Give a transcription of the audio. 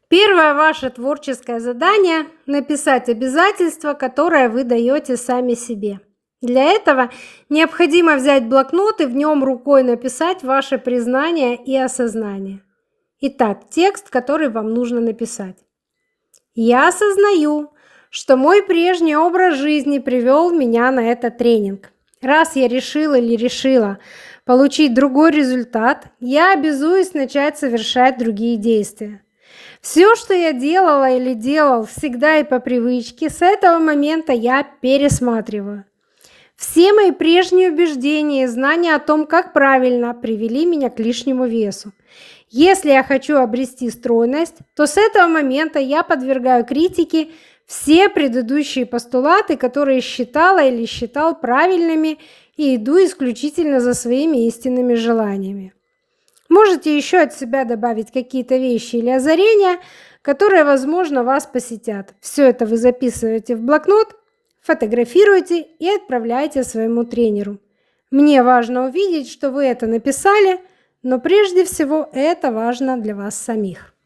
Первое ваше творческое задание – написать обязательства, которые вы даете сами себе. Для этого необходимо взять блокнот и в нем рукой написать ваше признание и осознание. Итак, текст, который вам нужно написать. Я осознаю, что мой прежний образ жизни привел меня на этот тренинг. Раз я решил или решила получить другой результат, я обязуюсь начать совершать другие действия. Все, что я делала или делал всегда и по привычке, с этого момента я пересматриваю. Все мои прежние убеждения и знания о том, как правильно, привели меня к лишнему весу. Если я хочу обрести стройность, то с этого момента я подвергаю критике все предыдущие постулаты, которые считала или считал правильными, и иду исключительно за своими истинными желаниями. Можете еще от себя добавить какие-то вещи или озарения, которые, возможно, вас посетят. Все это вы записываете в блокнот, фотографируете и отправляете своему тренеру. Мне важно увидеть, что вы это написали, но прежде всего это важно для вас самих.